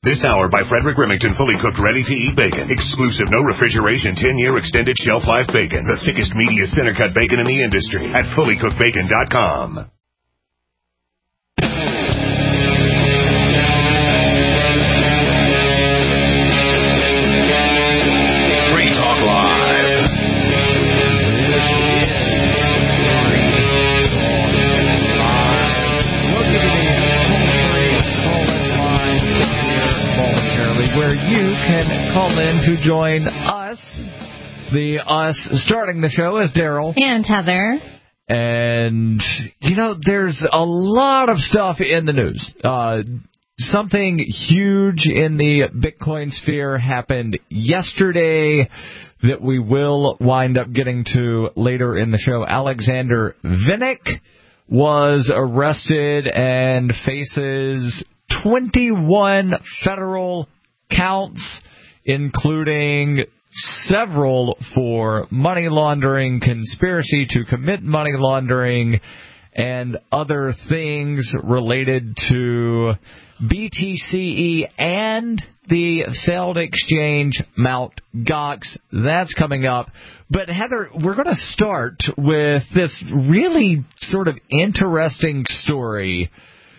This hour by Frederick Remington, fully cooked, ready-to-eat bacon. Exclusive, no refrigeration, 10-year extended shelf life bacon. The thickest, meatiest center-cut bacon in the industry at fullycookedbacon.com. Free Talk Live. Where you can call in to join us. The us starting the show is Daryl. And Heather. And, there's a lot of stuff in the news. Something huge in the Bitcoin sphere happened yesterday that we will wind up getting to later in the show. Alexander Vinnik was arrested and faces 21 federal counts, including several for money laundering, conspiracy to commit money laundering, and other things related to BTCE and the failed exchange Mt. Gox. That's coming up. But, Heather, we're going to start with this really sort of interesting story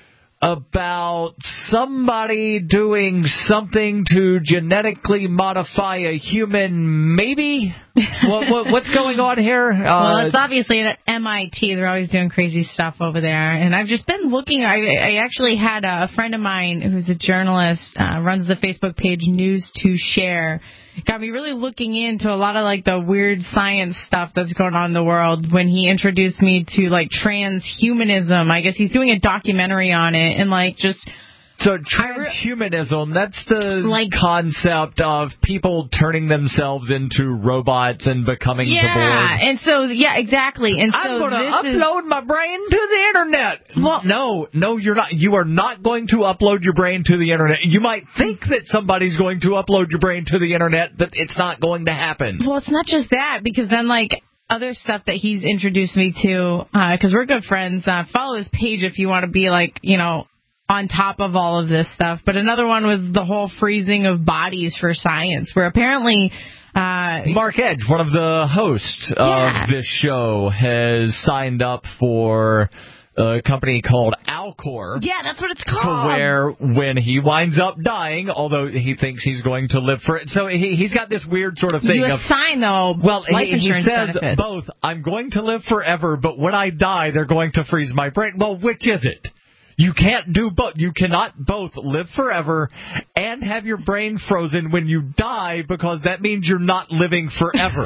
about somebody doing something to genetically modify a human, maybe? What's going on here? Well, it's obviously at MIT. They're always doing crazy stuff over there. And I've just been looking. I actually had a friend of mine who's a journalist, runs the Facebook page News to Share. Got me really looking into a lot of, the weird science stuff that's going on in the world when he introduced me to, transhumanism. I guess he's doing a documentary on it and, just... So transhumanism, that's the concept of people turning themselves into robots and becoming the board. And so, exactly. And I'm going to upload my brain to the internet. Well, no, you're not. You are not going to upload your brain to the internet. You might think that somebody's going to upload your brain to the internet, but it's not going to happen. Well, it's not just that, because then, other stuff that he's introduced me to, because we're good friends, follow his page if you want to be, on top of all of this stuff. But another one was the whole freezing of bodies for science, where apparently... Mark Edge, one of the hosts of this show, has signed up for a company called Alcor. Yeah, that's what it's called. To where when he winds up dying, although he thinks he's going to live for it. So he's got this weird sort of thing. You assign, life insurance he says benefits. Both, I'm going to live forever, but when I die, they're going to freeze my brain. Well, which is it? You can't do both. You cannot both live forever and have your brain frozen when you die, because that means you're not living forever.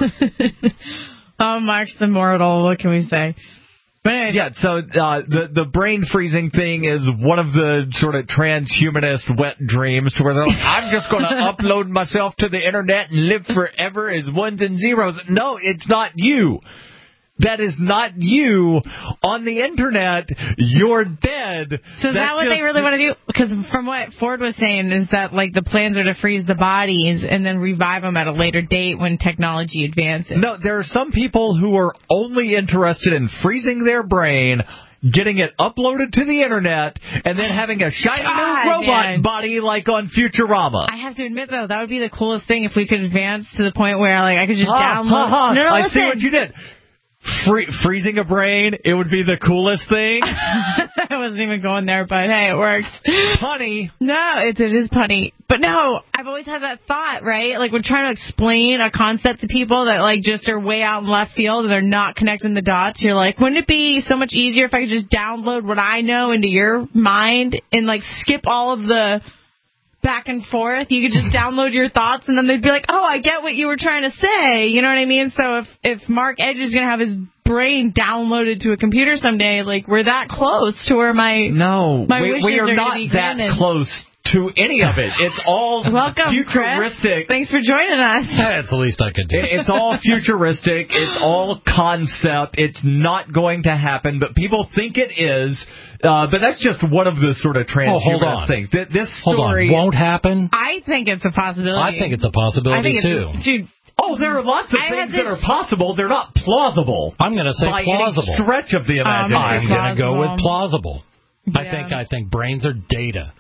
Oh, Mark's immortal. What can we say? But anyway. Yeah, so the brain freezing thing is one of the sort of transhumanist wet dreams where they're like, I'm just going to upload myself to the internet and live forever as ones and zeros. No, it's not you. That is not you on the internet. You're dead. So is that what they really want to do? Because from what Ford was saying is that the plans are to freeze the bodies and then revive them at a later date when technology advances. No, there are some people who are only interested in freezing their brain, getting it uploaded to the internet, and then having a shiny new robot body like on Futurama. I have to admit, though, that would be the coolest thing if we could advance to the point where I could just download... No, I see what you did. Freezing a brain, it would be the coolest thing. I wasn't even going there, but hey, it works. Punny. No, it is punny. But no, I've always had that thought, right? We're trying to explain a concept to people that just are way out in left field and they're not connecting the dots. You're like, wouldn't it be so much easier if I could just download what I know into your mind and skip all of the back and forth? You could just download your thoughts, and then they'd be like, oh, I get what you were trying to say. You know what I mean? So if Mark Edge is going to have his brain downloaded to a computer someday, we're that close to where my wishes we are are not be that granted. close to any of it. It's all Welcome, futuristic. Chris. Thanks for joining us. That's the least I could do. It's all futuristic. It's all concept. It's not going to happen, but people think it is. But that's just one of the sort of transhumanist things. This story won't happen. I think it's a possibility. I think it's a possibility too. Dude, oh, there are lots of things that are possible. They're not plausible. I'm going to say by plausible. Any stretch of the imagination. I'm going to go with plausible. Yeah. I think brains are data.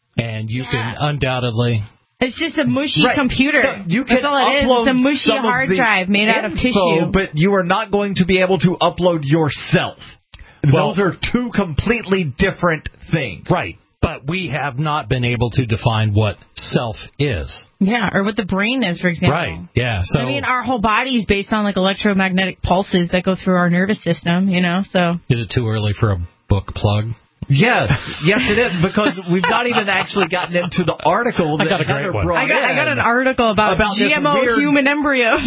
And you can undoubtedly... It's just a mushy computer. No, you can That's all it is. upload It's a mushy some hard of the drive made out of tissue. But you are not going to be able to upload yourself. Those are two completely different things. Right. But we have not been able to define what self is. Yeah, or what the brain is, for example. Right, yeah. So, I mean, our whole body is based on, like, electromagnetic pulses that go through our nervous system, you know, so... Is it too early for a book plug? Yes, it is, because we've not even actually gotten into the article that Heather brought in. I got an article about GMO human embryos.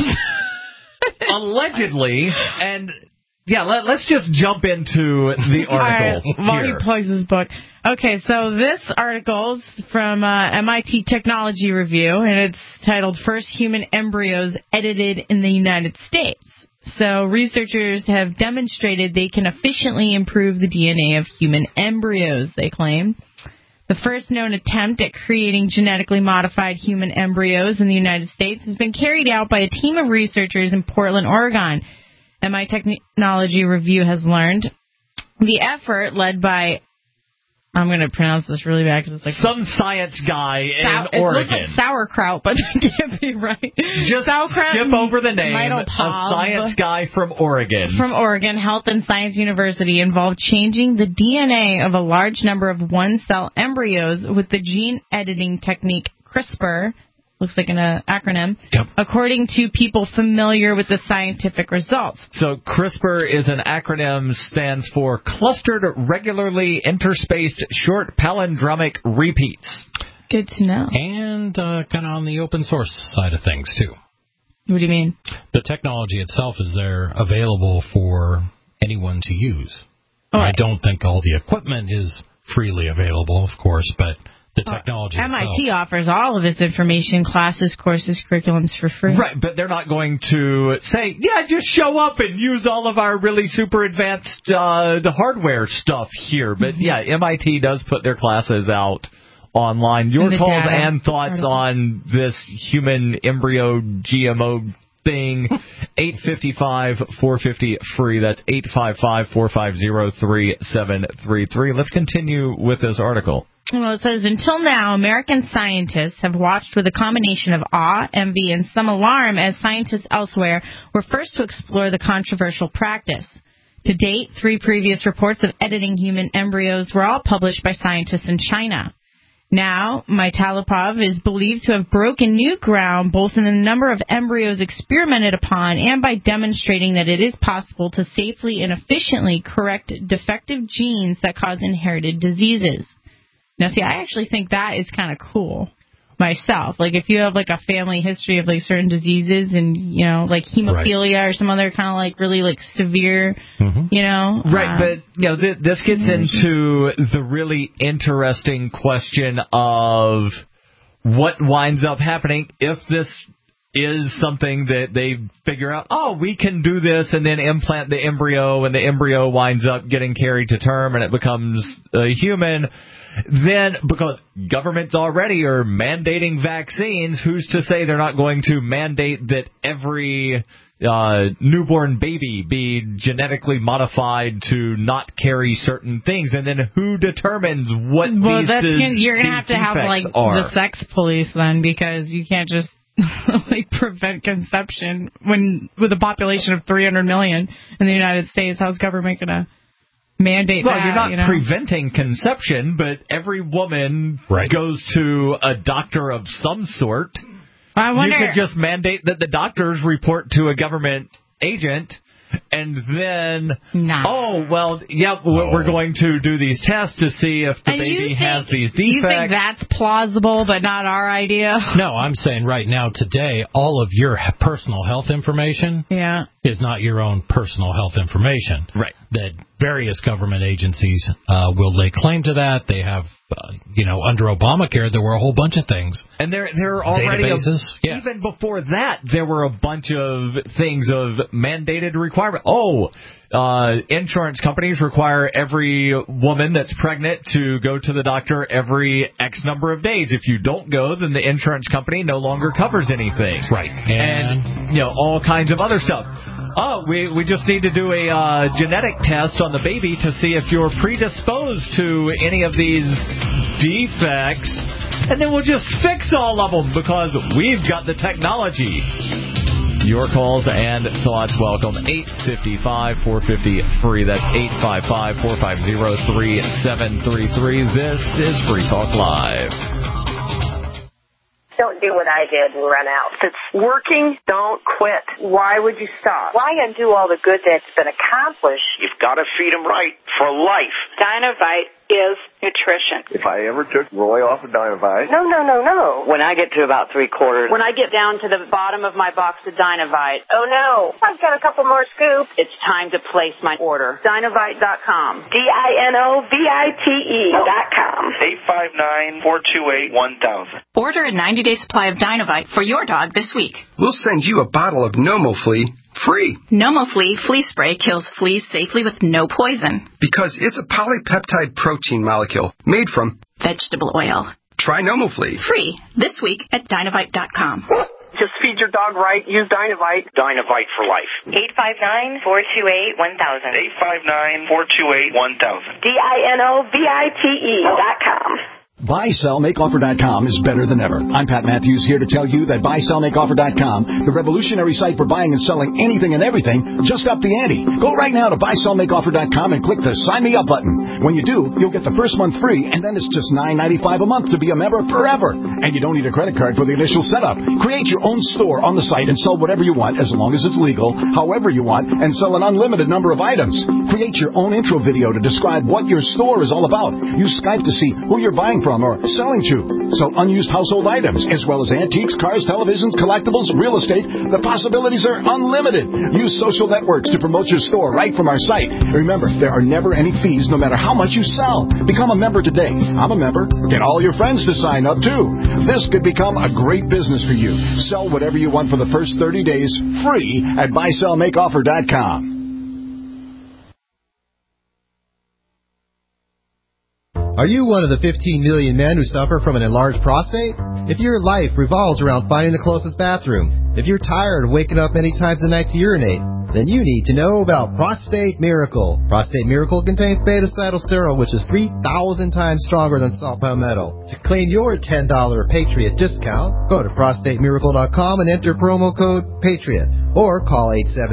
Allegedly, and... Yeah, let's just jump into the article while he plugs his book. Okay, so this article's from MIT Technology Review, and it's titled First Human Embryos Edited in the United States. So researchers have demonstrated they can efficiently improve the DNA of human embryos, they claim. The first known attempt at creating genetically modified human embryos in the United States has been carried out by a team of researchers in Portland, Oregon. MIT Technology Review has learned. The effort, led by, I'm going to pronounce this really bad because it's like some science guy in Oregon. It looks like sauerkraut, but that can't be right. Just skip over the name. A science guy from Oregon. From Oregon, Health and Science University involved changing the DNA of a large number of one-cell embryos with the gene editing technique CRISPR. Looks like an acronym, according to people familiar with the scientific results. So CRISPR is an acronym, stands for Clustered Regularly Interspaced Short Palindromic Repeats. Good to know. And kind of on the open source side of things, too. What do you mean? The technology itself is there available for anyone to use. I don't think all the equipment is freely available, of course, but... the technology MIT offers all of its information, classes, courses, curriculums for free. Right, but they're not going to say, just show up and use all of our really super advanced the hardware stuff here. But, MIT does put their classes out online. Your calls and thoughts on this human embryo GMO thing, 855-450-FREE. That's 855-450-3733. Let's continue with this article. Well, it says, until now, American scientists have watched with a combination of awe, envy, and some alarm as scientists elsewhere were first to explore the controversial practice. To date, 3 previous reports of editing human embryos were all published by scientists in China. Now, Mitalipov is believed to have broken new ground both in the number of embryos experimented upon and by demonstrating that it is possible to safely and efficiently correct defective genes that cause inherited diseases. Now, see, I actually think that is kind of cool myself. Like, if you have, like, a family history of, like, certain diseases and, you know, like hemophilia or some other kind of, like, really, like, severe, you know. Right, but, you know, this gets into the really interesting question of what winds up happening if this is something that they figure out, we can do this and then implant the embryo and the embryo winds up getting carried to term and it becomes a human. Then, because governments already are mandating vaccines, who's to say they're not going to mandate that every newborn baby be genetically modified to not carry certain things? And then who determines what these you're going to have like the sex police then, because you can't just like prevent conception with a population of 300 million in the United States. How's government going to mandate that? You're not preventing conception, but every woman goes to a doctor of some sort. I wonder, you could just mandate that the doctors report to a government agent, and then, we're going to do these tests to see if the baby has these defects. You think that's plausible, but not our idea? No, I'm saying right now, today, all of your personal health information is not your own personal health information. Right. That various government agencies will lay claim to that. They have, under Obamacare, there were a whole bunch of things. And there are already, even before that, there were a bunch of things of mandated requirement. Insurance companies require every woman that's pregnant to go to the doctor every X number of days. If you don't go, then the insurance company no longer covers anything. Right. And all kinds of other stuff. We just need to do a genetic test on the baby to see if you're predisposed to any of these defects, and then we'll just fix all of them because we've got the technology. Your calls and thoughts welcome. 855-450-FREE. That's 855-450-3733. This is Free Talk Live. Don't do what I did and run out. If it's working, don't quit. Why would you stop? Why undo all the good that's been accomplished? You've got to feed them right for life. Dynovite is nutrition. If I ever took Roy off of Dynovite... No. When I get to about 3/4... When I get down to the bottom of my box of Dynovite, oh no, I've got a couple more scoops. It's time to place my order. Dynovite.com. DINOVITE.com. 859-428-1000. Order a 90-day supply of Dynovite for your dog this week. We'll send you a bottle of NomoFlea free. NomoFlea flea spray kills fleas safely with no poison. Because it's a polypeptide protein molecule made from vegetable oil. Try NomoFlea. Free this week at Dynovite.com. Just feed your dog right. Use Dynovite. Dynovite for life. 859-428-1000. 859-428-1000. DINOVITE.com. BuySellMakeOffer.com is better than ever. I'm Pat Matthews here to tell you that BuySellMakeOffer.com, the revolutionary site for buying and selling anything and everything, just upped the ante. Go right now to BuySellMakeOffer.com and click the Sign Me Up button. When you do, you'll get the first month free, and then it's just $9.95 a month to be a member forever. And you don't need a credit card for the initial setup. Create your own store on the site and sell whatever you want, as long as it's legal, however you want, and sell an unlimited number of items. Create your own intro video to describe what your store is all about. Use Skype to see who you're buying from or selling to. Sell unused household items, as well as antiques, cars, televisions, collectibles, real estate. The possibilities are unlimited. Use social networks to promote your store right from our site. Remember, there are never any fees, no matter how much you sell. Become a member today. I'm a member. Get all your friends to sign up, too. This could become a great business for you. Sell whatever you want for the first 30 days, free at BuySellMakeOffer.com. Are you one of the 15 million men who suffer from an enlarged prostate? If your life revolves around finding the closest bathroom, if you're tired of waking up many times a night to urinate, then you need to know about Prostate Miracle. Prostate Miracle contains beta-cytosterol, which is 3,000 times stronger than salt palmetto. To claim your $10 Patriot discount, go to prostatemiracle.com and enter promo code PATRIOT. Or call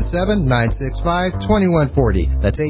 877-965-2140. That's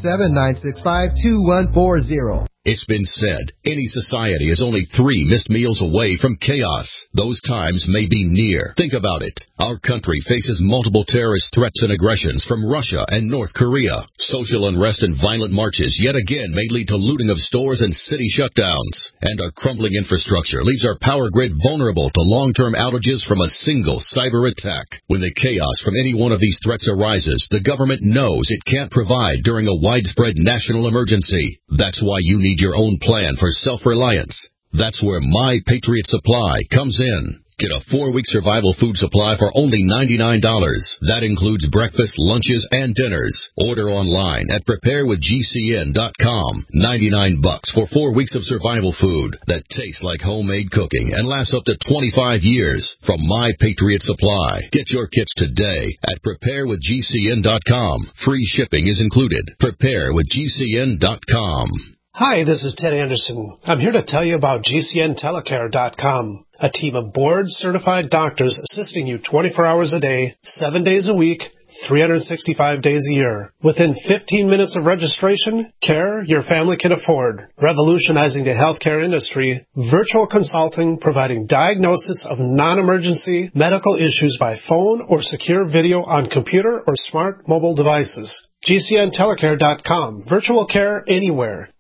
877-965-2140. It's been said, any society is only 3 missed meals away from chaos. Those times may be near. Think about it. Our country faces multiple terrorist threats and aggressions from Russia and North Korea. Social unrest and violent marches yet again may lead to looting of stores and city shutdowns. And our crumbling infrastructure leaves our power grid vulnerable to long-term outages from a single cyber attack. When the chaos from any one of these threats arises, the government knows it can't provide during a widespread national emergency. That's why you need your own plan for self-reliance. That's where My Patriot Supply comes in. Get a 4-week survival food supply for only $99. That includes breakfast, lunches, and dinners. Order online at preparewithgcn.com. $99 for 4 weeks of survival food that tastes like homemade cooking and lasts up to 25 years from My Patriot Supply. Get your kits today at preparewithgcn.com. Free shipping is included. Preparewithgcn.com. Hi, this is Ted Anderson. I'm here to tell you about GCNtelecare.com, a team of board-certified doctors assisting you 24 hours a day, 7 days a week, 365 days a year. Within 15 minutes of registration, care your family can afford. Revolutionizing the healthcare industry, virtual consulting providing diagnosis of non-emergency medical issues by phone or secure video on computer or smart mobile devices. GCNtelecare.com, virtual care anywhere.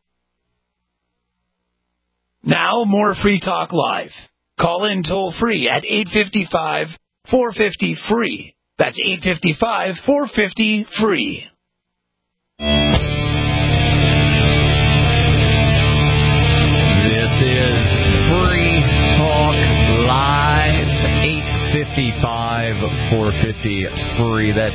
Now, more Free Talk Live. Call in toll-free at 855-450-FREE. That's 855-450-FREE. This is Free Talk Live. 855-450-FREE. That's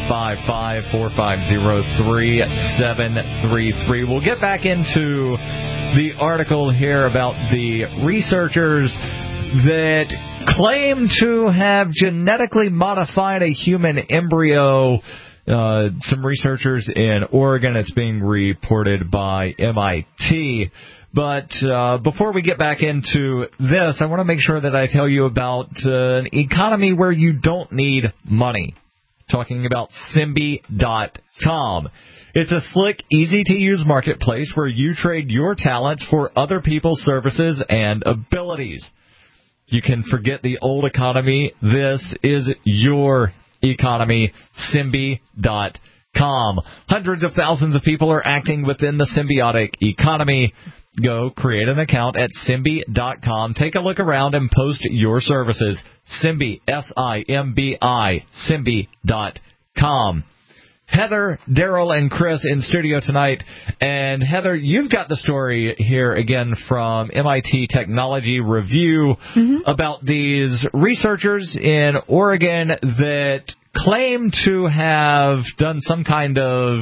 855-450-3733. We'll get back into the article here about the researchers that claim to have genetically modified a human embryo. Some researchers in Oregon. It's being reported by MIT. But before we get back into this, I want to make sure that I tell you about an economy where you don't need money. Talking about Simbi.com. It's a slick, easy-to-use marketplace where you trade your talents for other people's services and abilities. You can forget the old economy. This is your economy, Simbi.com. Hundreds of thousands of people are acting within the symbiotic economy. Go create an account at Simbi.com. Take a look around and post your services. Simbi, S-I-M-B-I, Simbi.com. Heather, Daryl, and Chris in studio tonight. And Heather, you've got the story here again from MIT Technology Review about these researchers in Oregon that claim to have done some kind of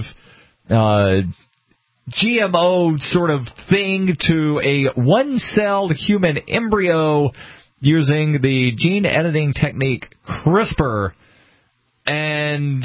GMO sort of thing to a one-celled human embryo using the gene editing technique CRISPR. And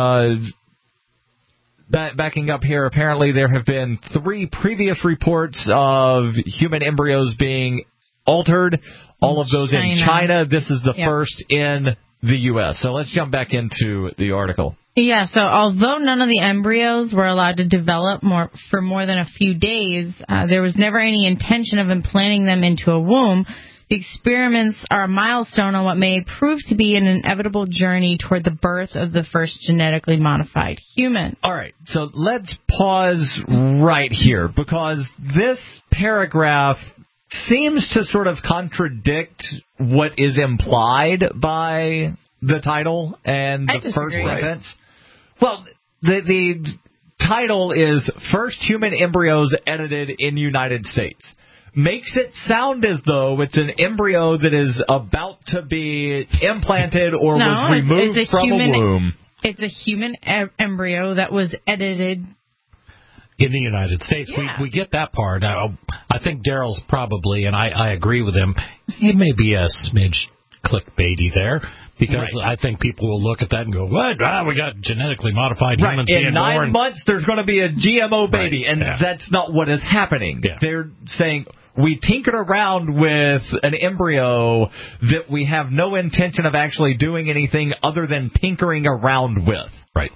backing up here, apparently there have been 3 previous reports of human embryos being altered, all of those in China. This is the first in the U.S. So let's jump back into the article. Yeah, so although none of the embryos were allowed to develop for more than a few days, there was never any intention of implanting them into a womb. The experiments are a milestone on what may prove to be an inevitable journey toward the birth of the first genetically modified human. All right, so let's pause right here, because this paragraph seems to sort of contradict what is implied by the title and the first sentence. Well, the title is First Human Embryos Edited in United States. Makes it sound as though it's an embryo that is about to be implanted or was removed from a womb. It's a human embryo that was edited in the United States. Yeah. We get that part. I think Daryl's probably, and I agree with him, it may be a smidge clickbaity there. Because I think people will look at that and go, what? We got genetically modified humans being born. In 9 months, there's going to be a GMO baby. And that's not what is happening. Yeah. They're saying, we tinkered around with an embryo that we have no intention of actually doing anything other than tinkering around with. Right.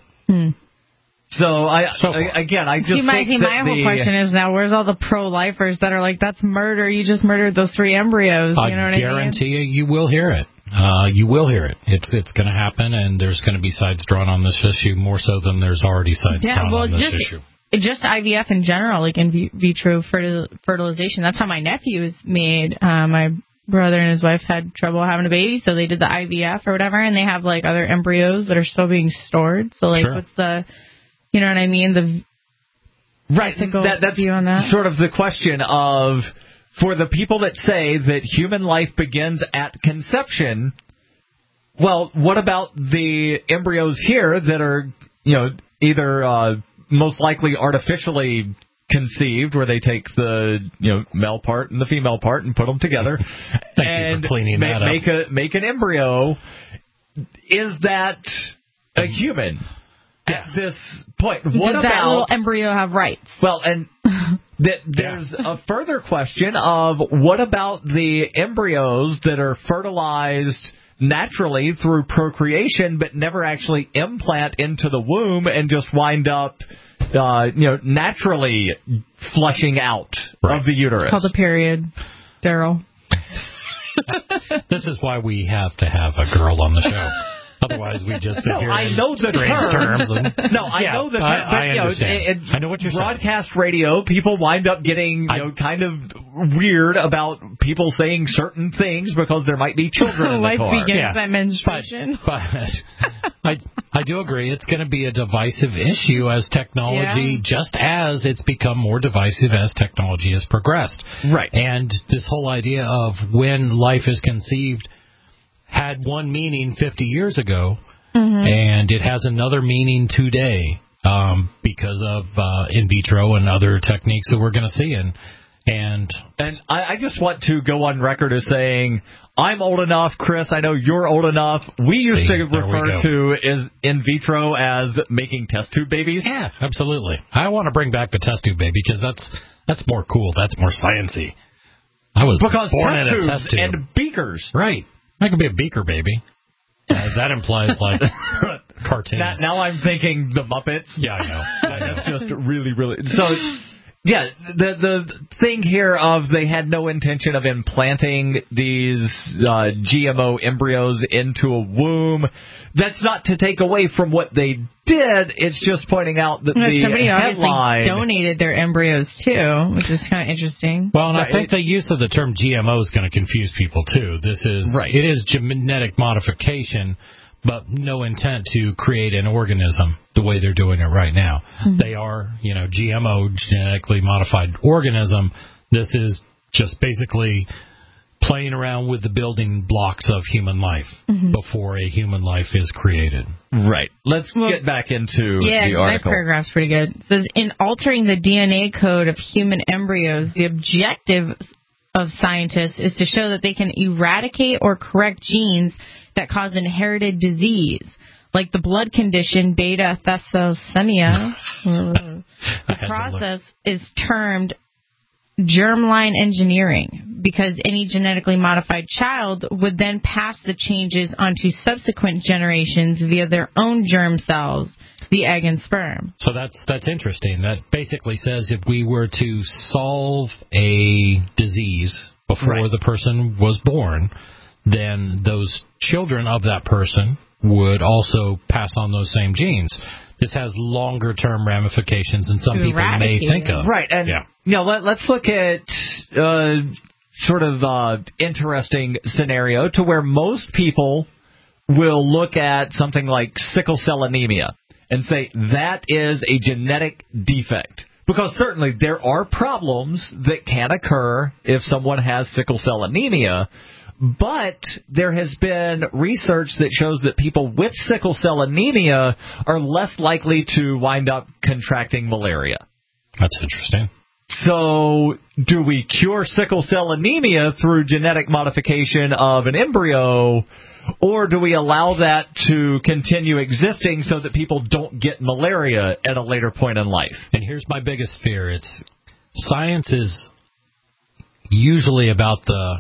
So, I just think my whole question is now, where's all the pro-lifers that are like, that's murder, you just murdered those 3 embryos? You know what I guarantee you will hear it. You will hear it. It's going to happen, and there's going to be sides drawn on this issue more so than there's already sides drawn on this issue. Just IVF in general, like in vitro fertilization. That's how my nephew was made. My brother and his wife had trouble having a baby, so they did the IVF or whatever, and they have like other embryos that are still being stored. So like, what's the, you know what I mean? The that's view on that? Sort of the question of, for the people that say that human life begins at conception, well, what about the embryos here that are, either most likely artificially conceived, where they take the male part and the female part and put them together and make an embryo? Is that a human? At this point, what does that little embryo have rights? Well, and there's a further question of what about the embryos that are fertilized naturally through procreation, but never actually implant into the womb and just wind up, naturally flushing out of the uterus? It's called a period, Daryl. This is why we have to have a girl on the show. Otherwise, we just sit here and know the terms. I know the terms. I understand. I know what you're saying. Broadcast radio, people wind up getting kind of weird about people saying certain things because there might be children in the car. Life begins at menstruation. But I do agree it's going to be a divisive issue as technology, just as it's become more divisive as technology has progressed. Right. And this whole idea of when life is conceived had one meaning 50 years ago, and it has another meaning today because of in vitro and other techniques that we're going to see. And I just want to go on record as saying I'm old enough, Chris. I know you're old enough. We used to refer to as in vitro as making test tube babies. Yeah, absolutely. I want to bring back the test tube baby because that's more cool. That's more sciencey. I was born in a test tube. And beakers. Right. I could be a beaker baby. That implies like cartoons. Now I'm thinking the Muppets. Yeah, I know. That's just really, really. So, yeah, the thing here of they had no intention of implanting these GMO embryos into a womb. That's not to take away from what they did. It's just pointing out that the somebody headline donated their embryos too, which is kind of interesting. Well, and I think the use of the term GMO is going to confuse people too. It is genetic modification, but no intent to create an organism the way they're doing it right now. Mm-hmm. They are, GMO, genetically modified organism. This is just basically playing around with the building blocks of human life before a human life is created. Right. Let's get back into the article. Yeah, next paragraph's pretty good. It says, in altering the DNA code of human embryos, the objective of scientists is to show that they can eradicate or correct genes that cause inherited disease, like the blood condition beta thalassemia. The process is termed germline engineering because any genetically modified child would then pass the changes onto subsequent generations via their own germ cells, the egg and sperm. So that's interesting. That basically says if we were to solve a disease before the person was born, then those children of that person would also pass on those same genes. This has longer-term ramifications than some people may think of. Right, and let's look at sort of interesting scenario to where most people will look at something like sickle cell anemia and say that is a genetic defect. Because certainly there are problems that can occur if someone has sickle cell anemia, but there has been research that shows that people with sickle cell anemia are less likely to wind up contracting malaria. That's interesting. So do we cure sickle cell anemia through genetic modification of an embryo, or do we allow that to continue existing so that people don't get malaria at a later point in life? And here's my biggest fear. Science is usually about the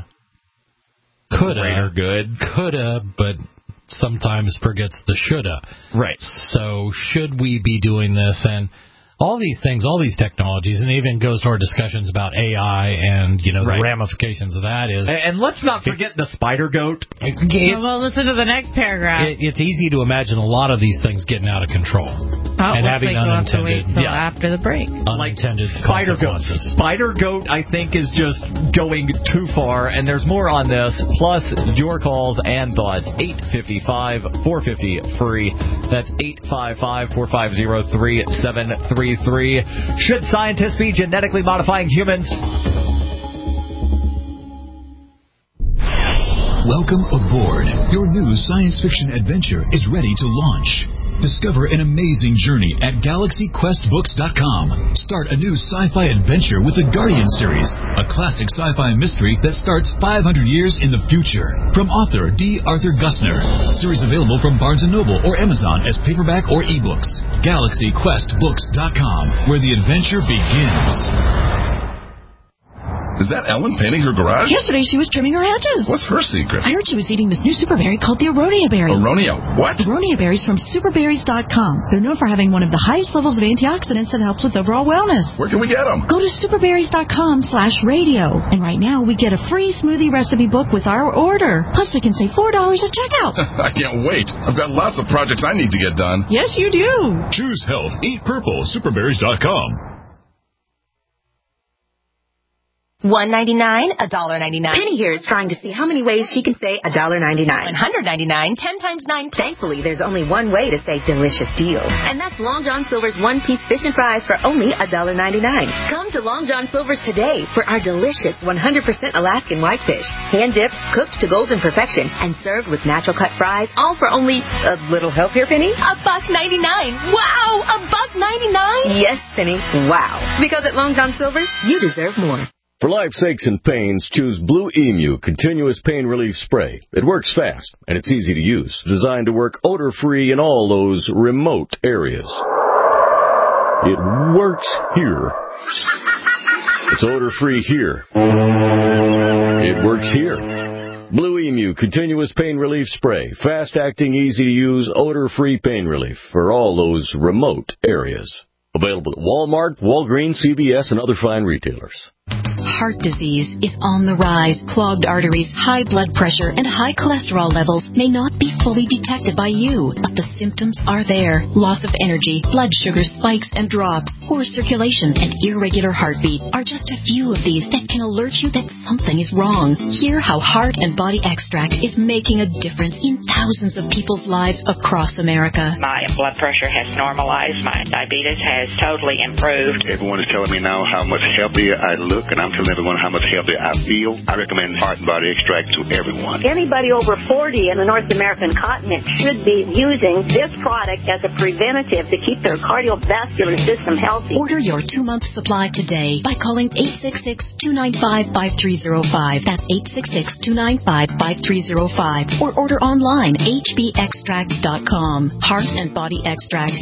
coulda, but sometimes forgets the shoulda. Right. So should we be doing this? And all these things, all these technologies, and it even goes to our discussions about AI and, the ramifications of that is... And let's not forget the spider goat. Well, listen to the next paragraph. It's easy to imagine a lot of these things getting out of control. And having unintended... after the break. Unintended spider consequences. Spider goat, I think, is just going too far, and there's more on this, plus your calls and thoughts. 855-450-FREE. That's 855-450-3733. Should scientists be genetically modifying humans? Welcome aboard. Your new science fiction adventure is ready to launch. Discover an amazing journey at GalaxyQuestBooks.com. Start a new sci-fi adventure with the Guardian series, a classic sci-fi mystery that starts 500 years in the future. From author D. Arthur Gussner. Series available from Barnes & Noble or Amazon as paperback or ebooks. GalaxyQuestBooks.com, where the adventure begins. Is that Ellen painting her garage? Yesterday she was trimming her hedges. What's her secret? I heard she was eating this new super berry called the Aronia berry. Aronia what? Aronia berries from superberries.com. They're known for having one of the highest levels of antioxidants that helps with overall wellness. Where can we get them? Go to superberries.com/radio. And right now we get a free smoothie recipe book with our order. Plus we can save $4 at checkout. I can't wait. I've got lots of projects I need to get done. Yes, you do. Choose health. Eat purple. Superberries.com. $1.99, $1.99. Penny here is trying to see how many ways she can say $1.99. $199, 10 times 9. Thankfully, there's only one way to say delicious deal. And that's Long John Silver's one-piece fish and fries for only $1.99. Come to Long John Silver's today for our delicious 100% Alaskan whitefish. Hand-dipped, cooked to golden perfection, and served with natural cut fries, all for only a little help here, Penny? $1.99. Wow, $1.99? Yes, Penny, wow. Because at Long John Silver's, you deserve more. For life's aches and pains, choose Blue Emu Continuous Pain Relief Spray. It works fast, and it's easy to use. Designed to work odor-free in all those remote areas. It works here. It's odor-free here. It works here. Blue Emu Continuous Pain Relief Spray. Fast-acting, easy-to-use, odor-free pain relief for all those remote areas. Available at Walmart, Walgreens, CVS, and other fine retailers. Heart disease is on the rise. Clogged arteries, high blood pressure, and high cholesterol levels may not be fully detected by you, but the symptoms are there. Loss of energy, blood sugar spikes and drops, poor circulation, and irregular heartbeat are just a few of these that can alert you that something is wrong. Hear how Heart and Body Extract is making a difference in thousands of people's lives across America. My blood pressure has normalized. My diabetes has totally improved. Everyone is telling me now how much healthier I look, and I'm telling everyone how much healthier I feel. I recommend Heart and Body Extract to everyone. Anybody over 40 in the North American continent should be using this product as a preventative to keep their cardiovascular system healthy. Order your 2-month supply today by calling 866-295-5305. That's 866-295-5305. Or order online, hbextract.com. Heart and Body Extract,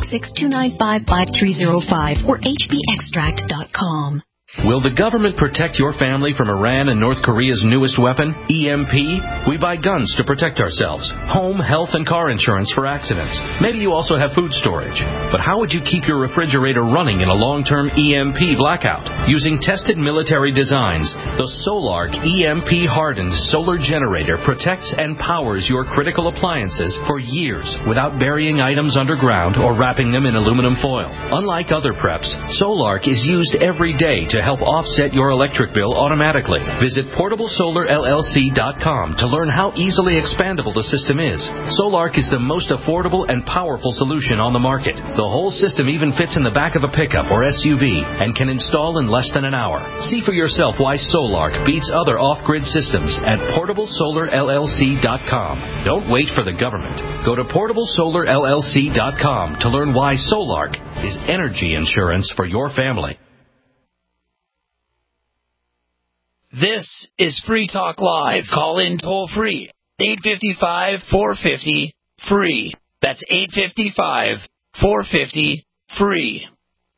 866-295-5305 or hbextract.com. Will the government protect your family from Iran and North Korea's newest weapon, EMP? We buy guns to protect ourselves, home, health, and car insurance for accidents. Maybe you also have food storage. But how would you keep your refrigerator running in a long-term EMP blackout? Using tested military designs, the Solark EMP-hardened solar generator protects and powers your critical appliances for years without burying items underground or wrapping them in aluminum foil. Unlike other preps, Solark is used every day to help offset your electric bill automatically. Visit PortableSolarLLC.com to learn how easily expandable the system is. Solark is the most affordable and powerful solution on the market. The whole system even fits in the back of a pickup or SUV and can install in less than an hour. See for yourself why Solark beats other off-grid systems at PortableSolarLLC.com. Don't wait for the government. Go to PortableSolarLLC.com to learn why Solark is energy insurance for your family. This is Free Talk Live. Call in toll free. 855-450-FREE. That's 855-450-FREE.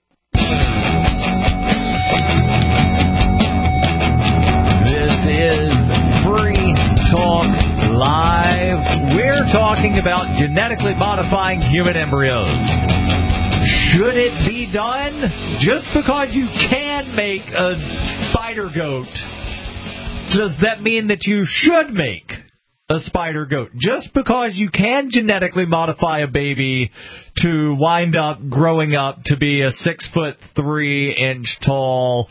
This is Free Talk Live. We're talking about genetically modifying human embryos. Should it be done? Just because you can make a spider goat, does that mean that you should make a spider goat? Just because you can genetically modify a baby to wind up growing up to be a 6'3" tall,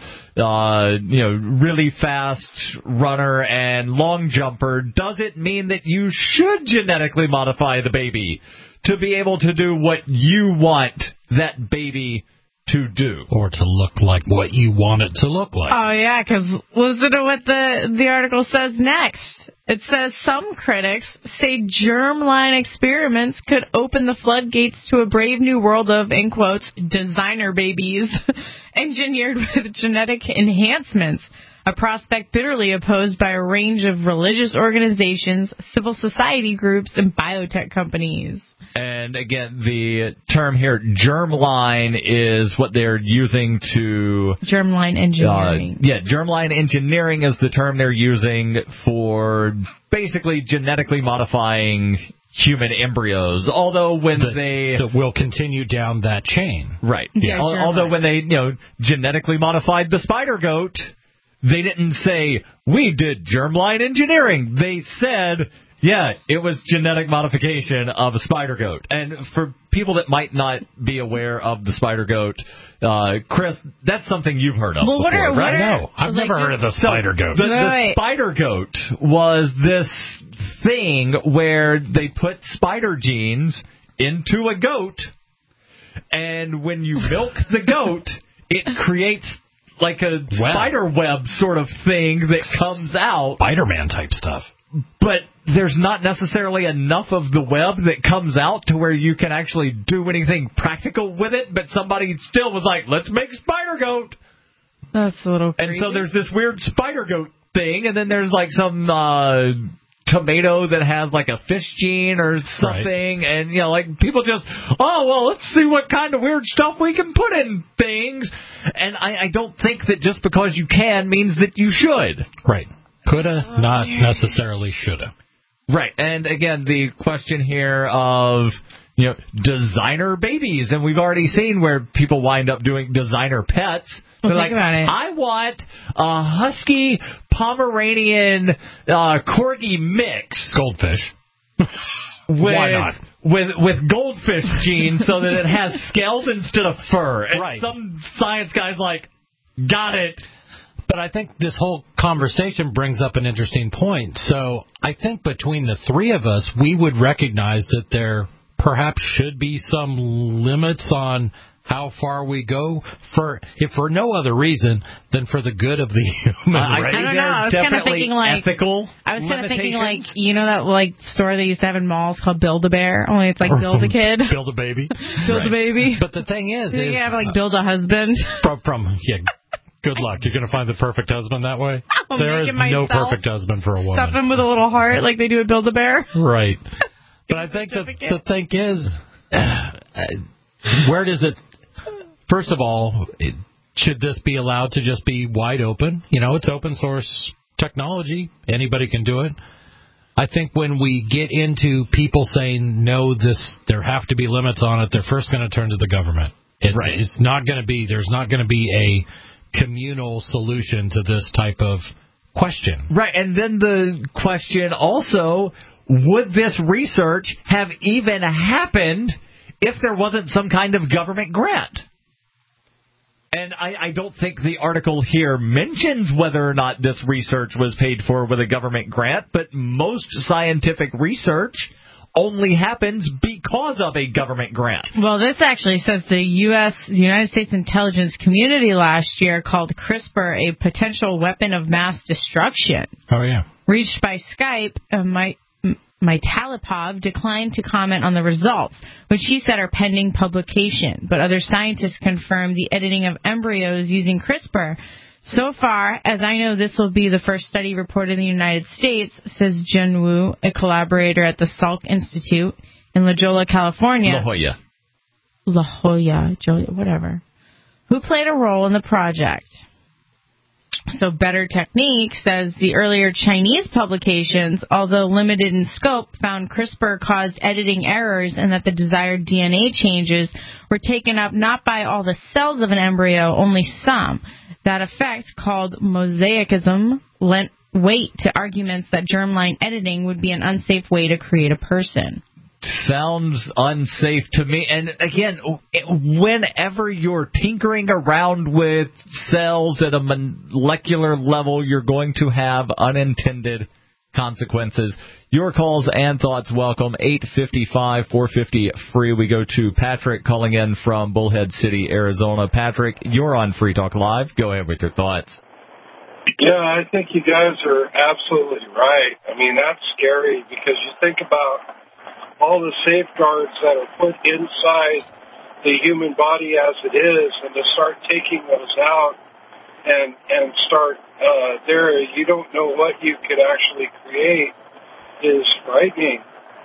really fast runner and long jumper, does it mean that you should genetically modify the baby to be able to do what you want that baby to do? Or to look like what you want it to look like. Oh, yeah, because listen to what the article says next. It says some critics say germline experiments could open the floodgates to a brave new world of, in quotes, designer babies engineered with genetic enhancements, a prospect bitterly opposed by a range of religious organizations, civil society groups, and biotech companies. And again, the term here, germline, is what they're using to... Germline engineering. Germline engineering is the term they're using for basically genetically modifying human embryos. Although when that will continue down that chain. Right. Yeah. Although when they, genetically modified the spider goat, they didn't say, we did germline engineering. They said... yeah, it was genetic modification of a spider goat. And for people that might not be aware of the spider goat, Chris, that's something you've heard of before, right? No, I've never heard of the spider goat. The spider goat was this thing where they put spider genes into a goat, and when you milk the goat, it creates like a spider web sort of thing that comes out. Spider-Man type stuff. But there's not necessarily enough of the web that comes out to where you can actually do anything practical with it, but somebody still was like, let's make spider goat. That's a little crazy. And so there's this weird spider goat thing, and then there's like some tomato that has like a fish gene or something, and like people just, let's see what kind of weird stuff we can put in things. And I don't think that just because you can means that you should. Right. Coulda, not necessarily shoulda. Right. And again, the question here of, designer babies. And we've already seen where people wind up doing designer pets. Well, think about it. I want a husky Pomeranian corgi mix. Goldfish. Why not? With goldfish genes so that it has scales instead of fur. And some science guy's like, got it. But I think this whole conversation brings up an interesting point. So I think between the three of us, we would recognize that there perhaps should be some limits on how far we go, if for no other reason than for the good of the human race. I don't know. I was kind of thinking ethical. I was kind of thinking that store they used to have in malls called Build-A-Bear, only it's like Build-A-Kid. Build-A-Baby. Build-A-Baby. But the thing is you have Build-A-Husband. Good luck. You're going to find the perfect husband that way? There is no perfect husband for a woman. Stuff him with a little heart like they do at Build-A-Bear. Right. But I think the thing is, where does it... First of all, should this be allowed to just be wide open? It's open source technology. Anybody can do it. I think when we get into people saying, no, there have to be limits on it, they're first going to turn to the government. It's not going to be... There's not going to be a communal solution to this type of question. Right, and then the question also, would this research have even happened if there wasn't some kind of government grant? And I don't think the article here mentions whether or not this research was paid for with a government grant, but most scientific research only happens because of a government grant. Well, this actually says the United States intelligence community last year called CRISPR a potential weapon of mass destruction. Oh, yeah. Reached by Skype, Mitalipov declined to comment on the results, which he said are pending publication. But other scientists confirmed the editing of embryos using CRISPR. So far, as I know, this will be the first study reported in the United States, says Jen Wu, a collaborator at the Salk Institute in La Jolla, California. La Jolla, whatever. Who played a role in the project. So Better Technique says the earlier Chinese publications, although limited in scope, found CRISPR caused editing errors and that the desired DNA changes were taken up not by all the cells of an embryo, only some. That effect, called mosaicism, lent weight to arguments that germline editing would be an unsafe way to create a person. Sounds unsafe to me. And again, whenever you're tinkering around with cells at a molecular level, you're going to have unintended consequences. Your calls and thoughts welcome. 855-450-FREE. We go to Patrick calling in from Bullhead City, Arizona. Patrick, you're on Free Talk Live. Go ahead with your thoughts. Yeah, I think you guys are absolutely right. I mean, that's scary because you think about all the safeguards that are put inside the human body as it is, and to start taking those out and start there, you don't know what you could actually create is frightening.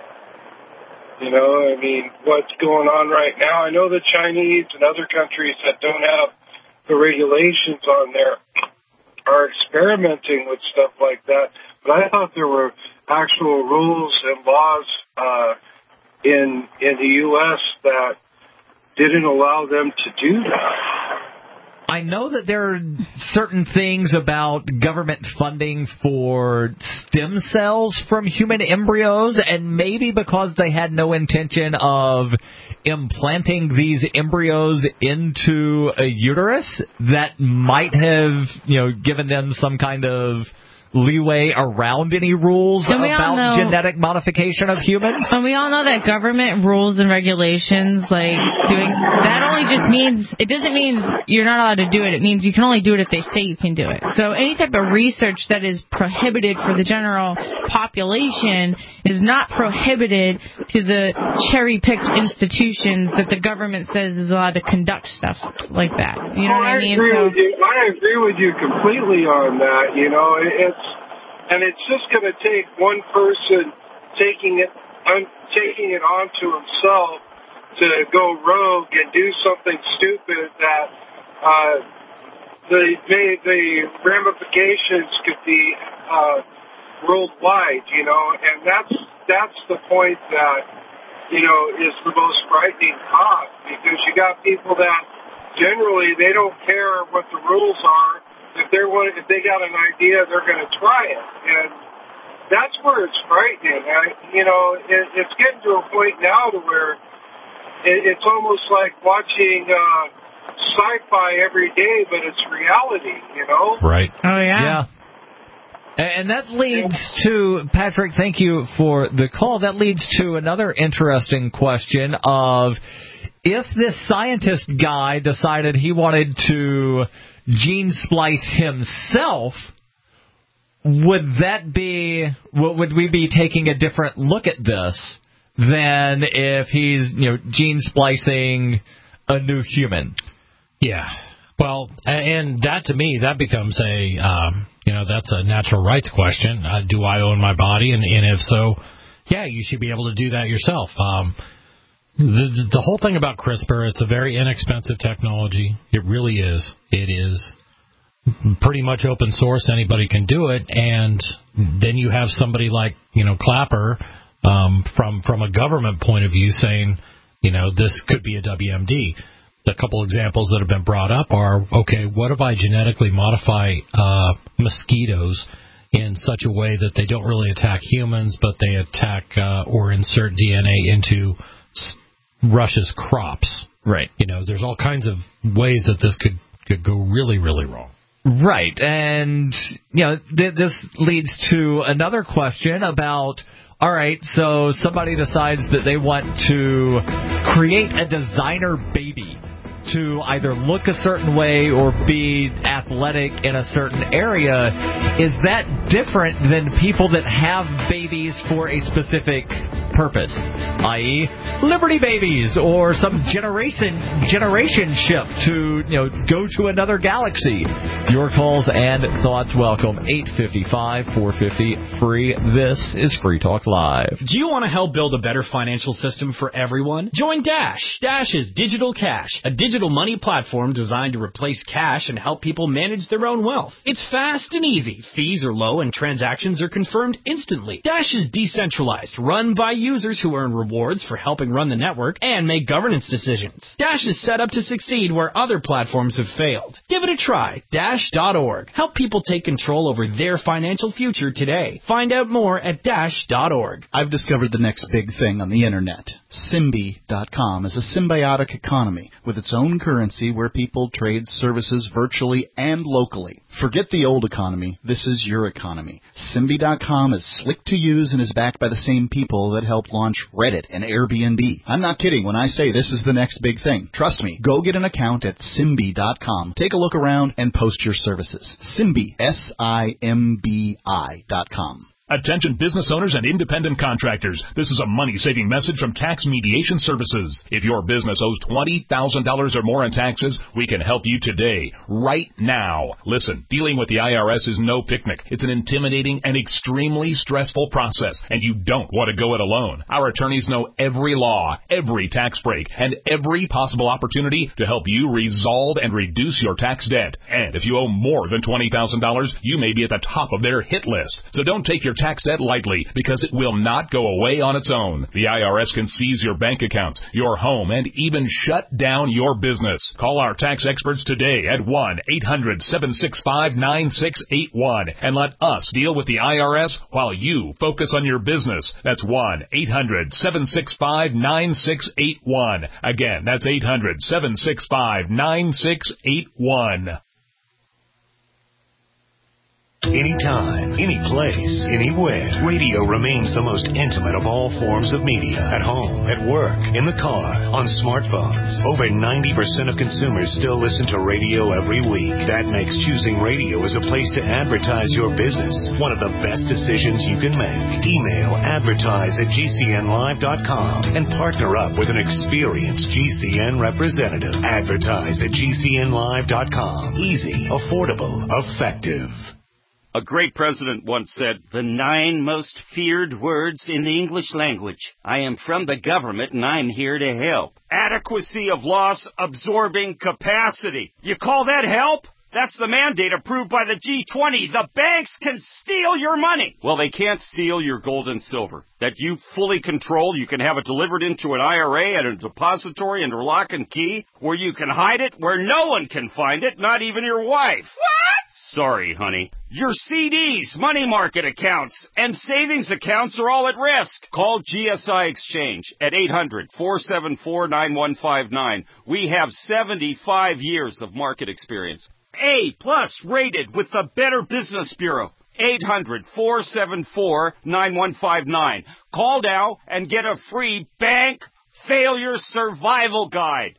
I mean, what's going on right now, I know the Chinese and other countries that don't have the regulations on there are experimenting with stuff like that, but I thought there were actual rules and laws in the U.S. that didn't allow them to do that. I know that there are certain things about government funding for stem cells from human embryos, and maybe because they had no intention of implanting these embryos into a uterus, that might have, given them some kind of leeway around any rules about genetic modification of humans. And we all know that government rules and regulations, like doing that, only just means it doesn't mean you're not allowed to do it. It means you can only do it if they say you can do it. So any type of research that is prohibited for the general population is not prohibited to the cherry-picked institutions that the government says is allowed to conduct stuff like that. You know what I mean? I agree with you completely on that. You know, it's just going to take one person taking it onto himself to go rogue and do something stupid that the ramifications could be worldwide. You know, and that's the point that, you know, is the most frightening thought, because you got people that generally they don't care what the rules are. If they got an idea, they're going to try it, and that's where it's frightening. It's getting to a point now to where it's almost like watching sci-fi every day, but it's reality. You know? Right. Oh yeah. And that leads to, Patrick, thank you for the call. That leads to another interesting question of, if this scientist guy decided he wanted to gene splice himself, would we be taking a different look at this than if he's, gene splicing a new human? Yeah. Well, and that to me, that becomes that's a natural rights question. Do I own my body? And if so, yeah, you should be able to do that yourself. The whole thing about CRISPR, it's a very inexpensive technology. It really is. It is pretty much open source. Anybody can do it. And then you have somebody like, Clapper, from a government point of view saying, this could be a WMD. The couple examples that have been brought up are, okay, what if I genetically modify mosquitoes in such a way that they don't really attack humans, but they attack or insert DNA into Russia's crops? Right. There's all kinds of ways that this could go really, really wrong. Right. And, this leads to another question about, all right, so somebody decides that they want to create a designer baby to either look a certain way or be athletic in a certain area. Is that different than people that have babies for a specific purpose, i.e. Liberty Babies or some generation ship to go to another galaxy? Your calls and thoughts welcome. 855-450-FREE. This is Free Talk Live. Do you want to help build a better financial system for everyone? Join Dash. Dash is Digital Cash, a digital money platform designed to replace cash and help people manage their own wealth. It's fast and easy. Fees are low and transactions are confirmed instantly. Dash is decentralized, run by users who earn rewards for helping run the network and make governance decisions. Dash is set up to succeed where other platforms have failed. Give it a try. Dash.org. Help people take control over their financial future today. Find out more at Dash.org. I've discovered the next big thing on the internet. Symbi.com is a symbiotic economy with its own currency where people trade services virtually and locally. Forget the old economy. This is your economy. Symbi.com is slick to use and is backed by the same people that helped launch Reddit and Airbnb. I'm not kidding when I say this is the next big thing. Trust me. Go get an account at Symbi.com. Take a look around and post your services. Symbi, SIMBI.com. Attention business owners and independent contractors. This is a money-saving message from Tax Mediation Services. If your business owes $20,000 or more in taxes, we can help you today, right now. Listen, dealing with the IRS is no picnic. It's an intimidating and extremely stressful process, and you don't want to go it alone. Our attorneys know every law, every tax break, and every possible opportunity to help you resolve and reduce your tax debt. And if you owe more than $20,000, you may be at the top of their hit list. So don't take your tax debt lightly, because it will not go away on its own. The IRS can seize your bank account, your home, and even shut down your business. Call our tax experts today at 1-800-765-9681 and let us deal with the IRS while you focus on your business. That's 1-800-765-9681. Again, that's 800-765-9681. Anytime, any place, anywhere. Radio remains the most intimate of all forms of media. At home, at work, in the car, on smartphones. Over 90% of consumers still listen to radio every week. That makes choosing radio as a place to advertise your business one of the best decisions you can make. Email advertise@gcnlive.com and partner up with an experienced GCN representative. Advertise@gcnlive.com. Easy, affordable, effective. A great president once said, "The 9 most feared words in the English language. I am from the government and I'm here to help." Adequacy of loss absorbing capacity. You call that help? That's the mandate approved by the G20. The banks can steal your money. Well, they can't steal your gold and silver. That you fully control. You can have it delivered into an IRA at a depository under lock and key, where you can hide it where no one can find it, not even your wife. What? Sorry, honey. Your CDs, money market accounts, and savings accounts are all at risk. Call GSI Exchange at 800-474-9159. We have 75 years of market experience. A+ rated with the Better Business Bureau. 800-474-9159. Call now and get a free bank failure survival guide.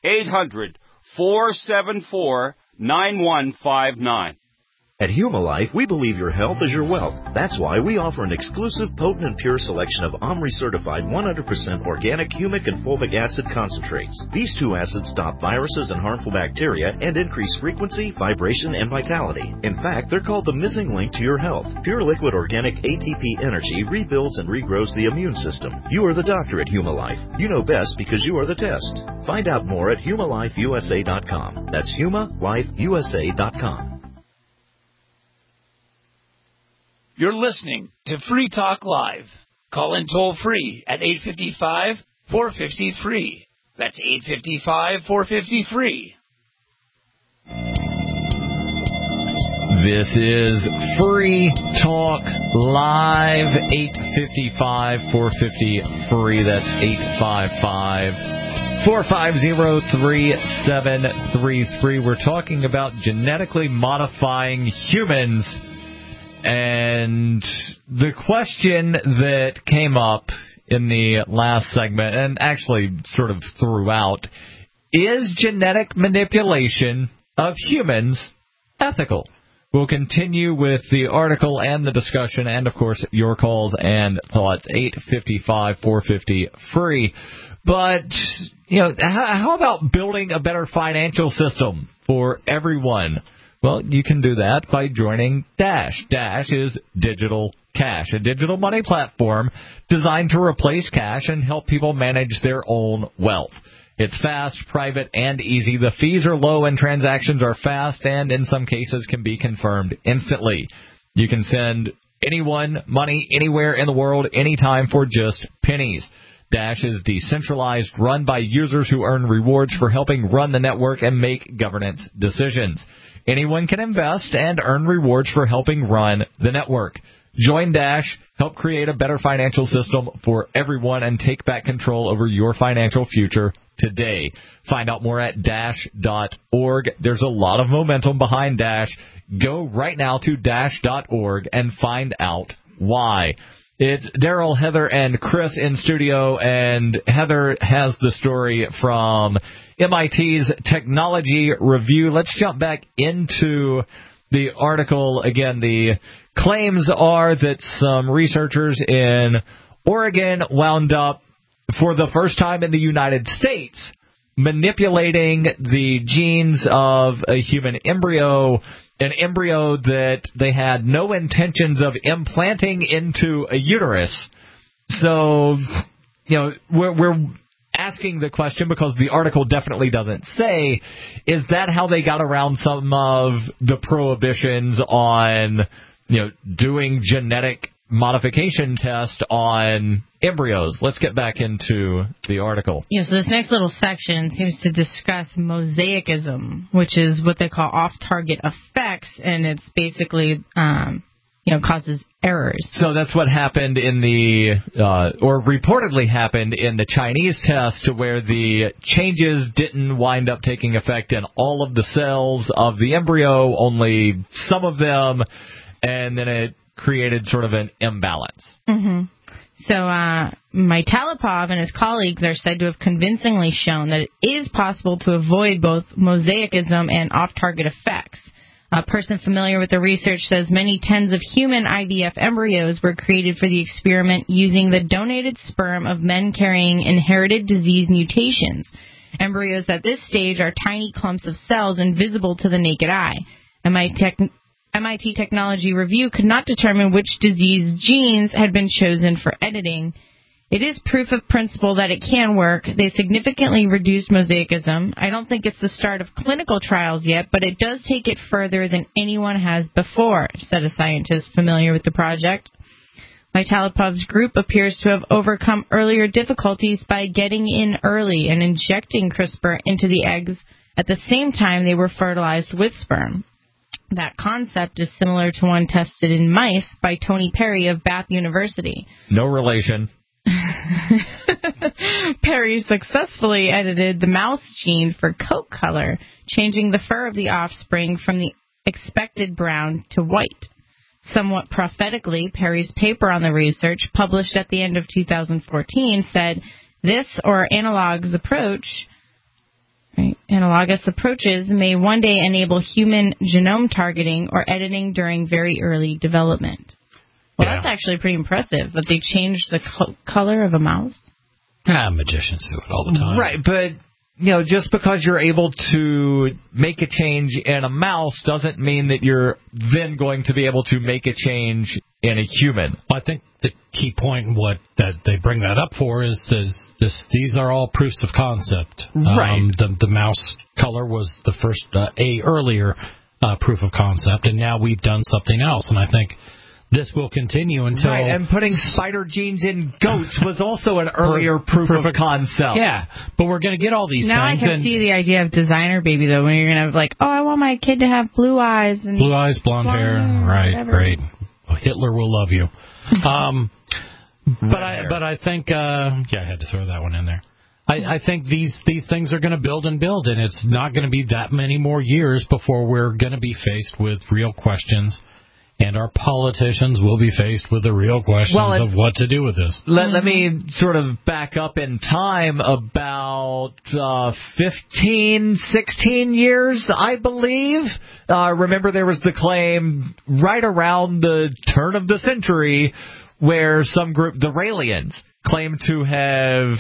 800-474-9159. At Humalife, we believe your health is your wealth. That's why we offer an exclusive, potent, and pure selection of OMRI-certified 100% organic humic and fulvic acid concentrates. These 2 acids stop viruses and harmful bacteria and increase frequency, vibration, and vitality. In fact, they're called the missing link to your health. Pure liquid organic ATP energy rebuilds and regrows the immune system. You are the doctor at Humalife. You know best because you are the test. Find out more at humalifeusa.com. That's humalifeusa.com. You're listening to Free Talk Live. Call in toll-free at 855-450-FREE. That's 855-450-FREE. This is Free Talk Live, 855-450-FREE. That's 855-450-3733. We're talking about genetically modifying humans. And the question that came up in the last segment, and actually sort of throughout, is genetic manipulation of humans ethical? We'll continue with the article and the discussion, and of course your calls and thoughts. 855-450-FREE. But, how about building a better financial system for everyone? Well, you can do that by joining Dash. Dash is Digital Cash, a digital money platform designed to replace cash and help people manage their own wealth. It's fast, private, and easy. The fees are low and transactions are fast and in some cases can be confirmed instantly. You can send anyone money anywhere in the world, anytime for just pennies. Dash is decentralized, run by users who earn rewards for helping run the network and make governance decisions. Anyone can invest and earn rewards for helping run the network. Join Dash, help create a better financial system for everyone, and take back control over your financial future today. Find out more at Dash.org. There's a lot of momentum behind Dash. Go right now to Dash.org and find out why. It's Daryl, Heather, and Chris in studio, and Heather has the story from MIT's Technology Review. Let's jump back into the article. Again, the claims are that some researchers in Oregon wound up, for the first time in the United States, manipulating the genes of a human embryo, an embryo that they had no intentions of implanting into a uterus. So, we're asking the question because the article definitely doesn't say, is that how they got around some of the prohibitions on, doing genetic modification test on embryos? Let's get back into the article. Yes, so this next little section seems to discuss mosaicism, which is what they call off-target effects, and it's basically, causes errors. So that's what happened in or reportedly happened in the Chinese test, where the changes didn't wind up taking effect in all of the cells of the embryo, only some of them. and then it created sort of an imbalance. Mm-hmm. So Mitalipov and his colleagues are said to have convincingly shown that it is possible to avoid both mosaicism and off-target effects. A person familiar with the research says many tens of human IVF embryos were created for the experiment using the donated sperm of men carrying inherited disease mutations. Embryos at this stage are tiny clumps of cells invisible to the naked eye. MIT Technology Review could not determine which disease genes had been chosen for editing. It is proof of principle that it can work. They significantly reduced mosaicism. I don't think it's the start of clinical trials yet, but it does take it further than anyone has before, said a scientist familiar with the project. Mitalipov's group appears to have overcome earlier difficulties by getting in early and injecting CRISPR into the eggs at the same time they were fertilized with sperm. That concept is similar to one tested in mice by Tony Perry of Bath University. No relation. Perry successfully edited the mouse gene for coat color, changing the fur of the offspring from the expected brown to white. Somewhat prophetically, Perry's paper on the research, published at the end of 2014, said, this or analogous approaches may one day enable human genome targeting or editing during very early development. Well, that's actually pretty impressive, that they changed the color of a mouse. Magicians do it all the time. Right, but just because you're able to make a change in a mouse doesn't mean that you're then going to be able to make a change in a human. Well, I think the key point that they bring that up for is these are all proofs of concept. Right. The mouse color was the first earlier proof of concept, and now we've done something else. And I think this will continue until... Right, and putting spider genes in goats was also an earlier proof of concept. Yeah, but we're going to get all these now things. Now I can see the idea of designer baby, though, when you're going to have I want my kid to have blue eyes. And blue eyes, blonde hair. Right, whatever. Great. Well, Hitler will love you. But I think... I had to throw that one in there. I think these things are going to build and build, and it's not going to be that many more years before we're going to be faced with real questions. And our politicians will be faced with the real questions of what to do with this. Let me sort of back up in time about 15, 16 years, I believe. Remember, there was the claim right around the turn of the century where some group, the Raelians, claimed to have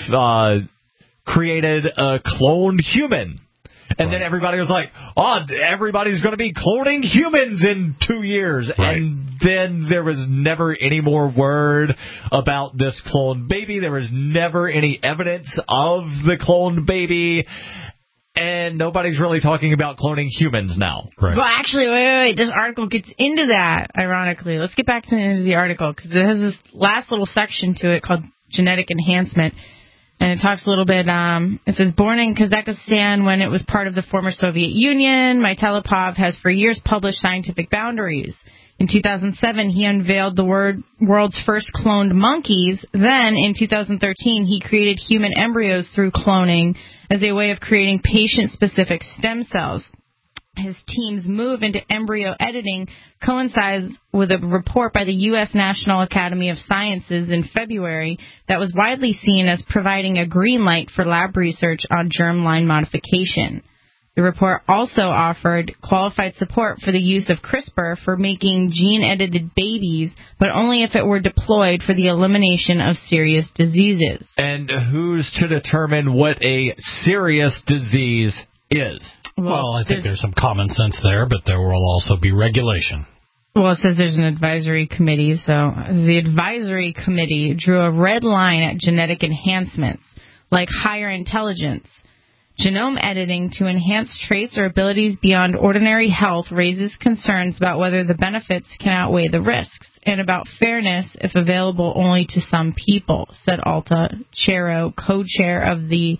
created a cloned human. And then everybody was like, everybody's going to be cloning humans in 2 years. Right. And then there was never any more word about this cloned baby. There was never any evidence of the cloned baby. And nobody's really talking about cloning humans now. Right. Well, actually, wait. This article gets into that, ironically. Let's get back to the end of the article, because it has this last little section to it called genetic enhancement. And it talks a little bit, it says, born in Kazakhstan when it was part of the former Soviet Union, Mitalipov has for years published Scientific Boundaries. In 2007, he unveiled the world's first cloned monkeys. Then, in 2013, he created human embryos through cloning as a way of creating patient-specific stem cells. His team's move into embryo editing coincides with a report by the U.S. National Academy of Sciences in February that was widely seen as providing a green light for lab research on germline modification. The report also offered qualified support for the use of CRISPR for making gene-edited babies, but only if it were deployed for the elimination of serious diseases. And who's to determine what a serious disease is? Well, I think there's some common sense there, but there will also be regulation. Well, it says there's an advisory committee. So the advisory committee drew a red line at genetic enhancements, like higher intelligence. Genome editing to enhance traits or abilities beyond ordinary health raises concerns about whether the benefits can outweigh the risks, and about fairness if available only to some people, said Alta Chero, co-chair of the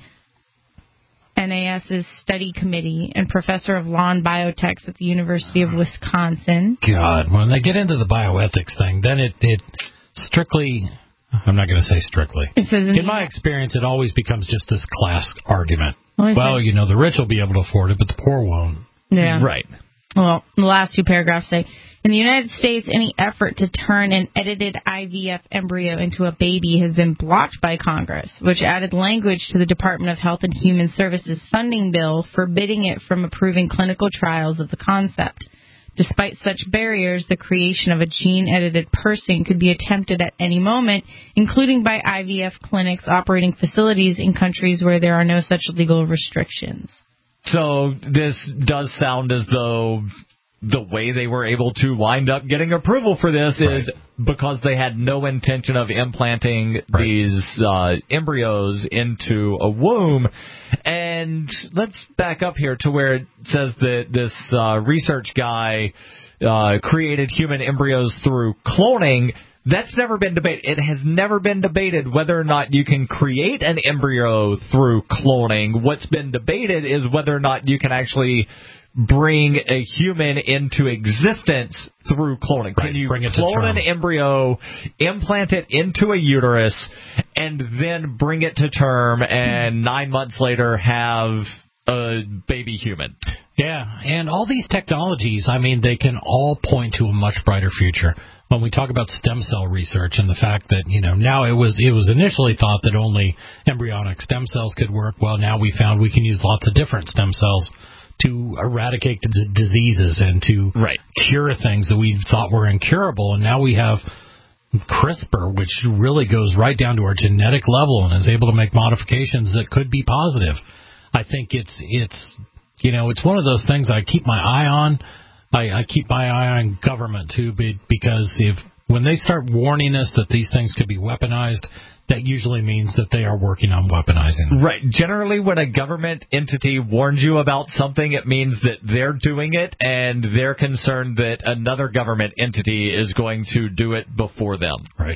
NAS's study committee and professor of law and biotech at the University of Wisconsin. God, when they get into the bioethics thing, then it strictly, I'm not going to say strictly. In my experience, it always becomes just this class argument. Well, the rich will be able to afford it, but the poor won't. Yeah. Right. Well, the last two paragraphs say, in the United States, any effort to turn an edited IVF embryo into a baby has been blocked by Congress, which added language to the Department of Health and Human Services funding bill forbidding it from approving clinical trials of the concept. Despite such barriers, the creation of a gene-edited person could be attempted at any moment, including by IVF clinics operating facilities in countries where there are no such legal restrictions. So this does sound as though the way they were able to wind up getting approval for this is because they had no intention of implanting these embryos into a womb. And let's back up here to where it says that this research guy created human embryos through cloning. That's never been debated. It has never been debated whether or not you can create an embryo through cloning. What's been debated is whether or not you can actually bring a human into existence through cloning. Can you clone an embryo, implant it into a uterus, and then bring it to term, and 9 months later have a baby human? Yeah, and all these technologies, I mean, they can all point to a much brighter future. When we talk about stem cell research and the fact that, now it was initially thought that only embryonic stem cells could work. Well, now we found we can use lots of different stem cells to eradicate diseases and to cure things that we thought were incurable. And now we have CRISPR, which really goes right down to our genetic level and is able to make modifications that could be positive. I think it's one of those things I keep my eye on. I keep my eye on government, too, because when they start warning us that these things could be weaponized, that usually means that they are working on weaponizing them. Right. Generally, when a government entity warns you about something, it means that they're doing it, and they're concerned that another government entity is going to do it before them. Right.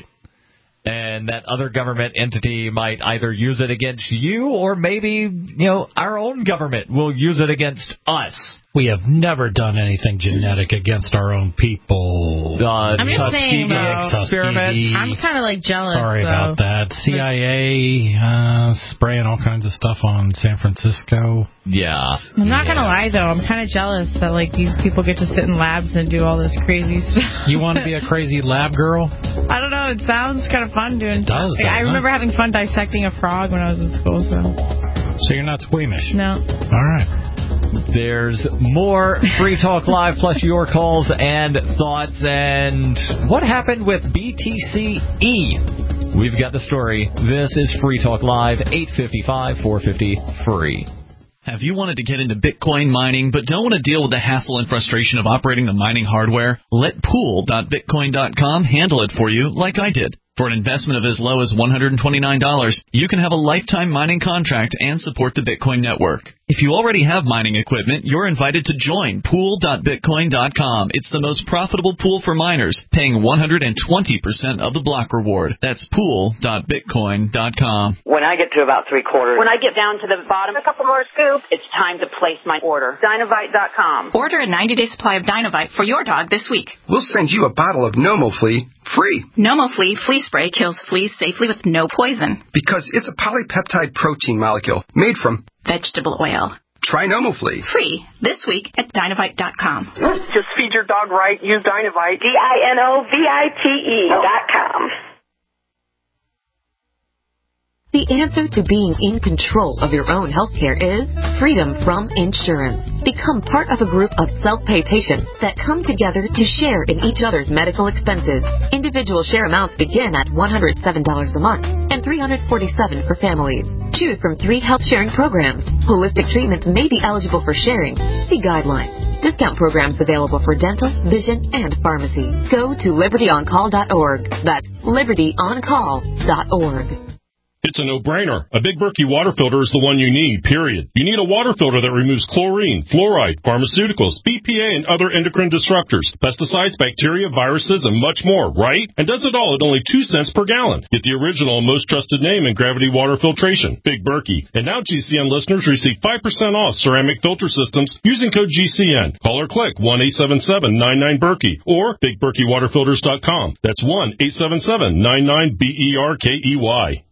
And that other government entity might either use it against you, or maybe, our own government will use it against us. We have never done anything genetic against our own people. I'm just saying, experiment. I'm kind of jealous. Sorry about that. CIA spraying all kinds of stuff on San Francisco. Yeah. I'm not gonna lie though, I'm kind of jealous that these people get to sit in labs and do all this crazy stuff. You want to be a crazy lab girl? I don't know. It sounds kind of fun doing. It does. I remember having fun dissecting a frog when I was in school. So you're not squeamish? No. All right. There's more Free Talk Live plus your calls and thoughts. And what happened with BTCE? We've got the story. This is Free Talk Live, 855-450-FREE. Have you wanted to get into Bitcoin mining but don't want to deal with the hassle and frustration of operating the mining hardware? Let Pool.Bitcoin.com handle it for you like I did. For an investment of as low as $129, you can have a lifetime mining contract and support the Bitcoin network. If you already have mining equipment, you're invited to join Pool.Bitcoin.com. It's the most profitable pool for miners, paying 120% of the block reward. That's Pool.Bitcoin.com. When I get to about 3/4, when I get down to the bottom, a couple more scoops, it's time to place my order. Dinovite.com. Order a 90-day supply of Dinovite for your dog this week. We'll send you a bottle of NomoFlea free. NomoFlea flea spray kills fleas safely with no poison. Because it's a polypeptide protein molecule made from vegetable oil. Try NomoFlea. Free this week at Dinovite.com. Just feed your dog right. Use Dinovite. DINOVITE.com. The answer to being in control of your own healthcare is freedom from insurance. Become part of a group of self-pay patients that come together to share in each other's medical expenses. Individual share amounts begin at $107 a month and $347 for families. Choose from 3 health-sharing programs. Holistic treatments may be eligible for sharing. See guidelines. Discount programs available for dental, vision, and pharmacy. Go to libertyoncall.org. That's libertyoncall.org. It's a no-brainer. A Big Berkey water filter is the one you need, period. You need a water filter that removes chlorine, fluoride, pharmaceuticals, BPA, and other endocrine disruptors, pesticides, bacteria, viruses, and much more, right? And does it all at only 2 cents per gallon. Get the original and most trusted name in gravity water filtration, Big Berkey. And now GCN listeners receive 5% off ceramic filter systems using code GCN. Call or click 1-877-99-BERKEY or BigBerkeyWaterFilters.com. That's 1-877-99-BERKEY.